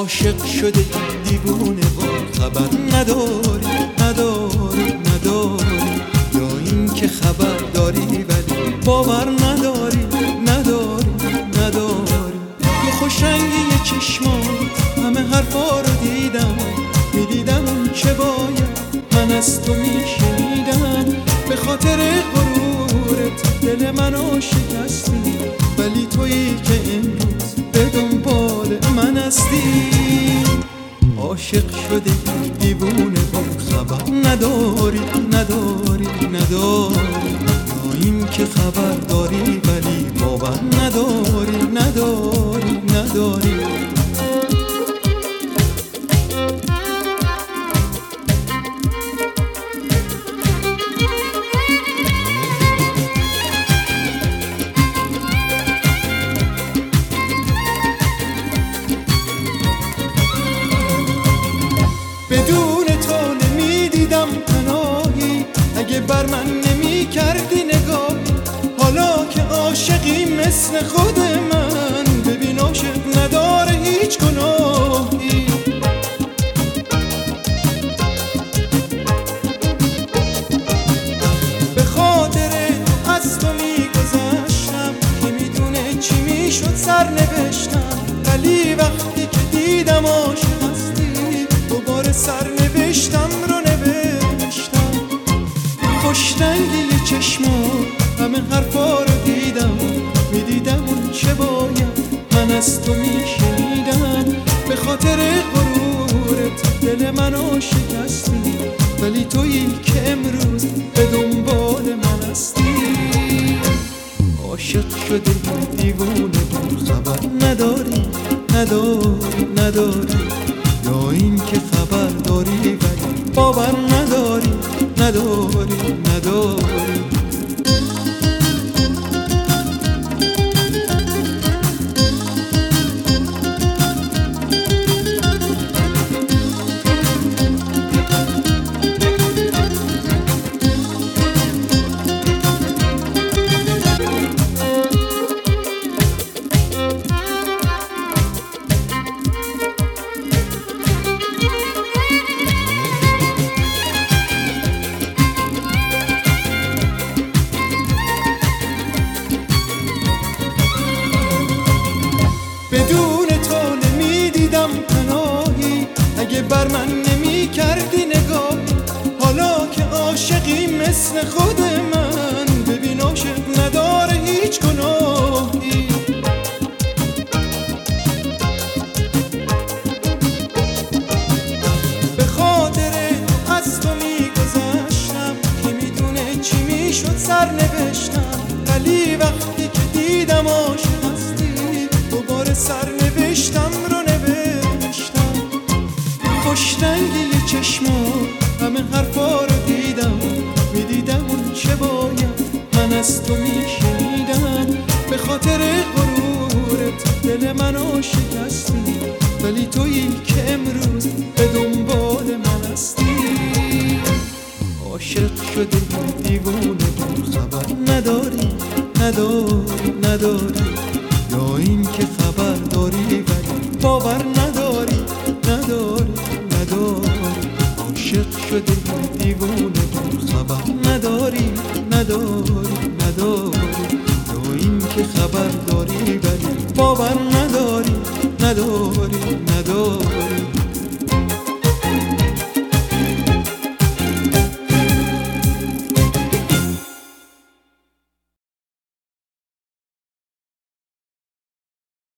عاشق شده دیوونه و خبر نداری نداری نداری، یا این که خبر داری ولی باور نداری نداری نداری. تو خوش رنگی چشمات همه حرفا رو دیدم، میدیدم اون چه باید من از تو میشنیدم. به خاطر غرورت دل منو شکستی، ولی تویی که امروز به دنبال من هستی. عاشق شده دیوونه با خبر نداری نداری نداری، یا این که خبر داری ولی باور نداری نداری نداری. بدون تو نمیدیدم پناهی، اگه بر من نمی کردی نگاه. حالا که عاشقی مثل خود من، ببین عاشق نداره هیچ گناهی. به خاطر تو از تو میگذشتم که میدونه چی میشد سر نوشتم، ولی وقتی که دیدم عاشق دوباره سر نوشتم رو نوشتم. خوش رنگی چشمات همه حرفا رو دیدم، میدیدم اون چه باید من از تو میشنیدم. به خاطر غرورت دل منو شکستی، ولی تویی که امروز به دنبال من هستی. عاشق شده دیوونه با خبر نداری نداری نداری، یا این که خبر داری ولی باور نداری نداری نداری. بدون تو نمیدیدم پناهی، اگه بر من نمی کردی نگاه. حالا که عاشقی مثل خود من، ببین عاشق نداره هیچ گناهی. به خاطر تو از تو میگذشتم که میدونه چی میشد سر نوشتم، ولی وقتی که دیدم عاشق دوباره سر نوشتم رو نوشتم. خوش رنگی چشمات همه حرفا رو دیدم، میدیدم اون چه باید من از تو میشنیدم. به خاطر غرورت دل منو شکستی، ولی تویی که امروز به دنبال من هستی. عاشق شده دیوونه با خبر نداری نداری نداری، یا این که خبر داری ولی باور نداری نداری نداری. عاشق شده دیوونه با خبر نداری نداری نداری، یا این که خبر داری ولی باور نداری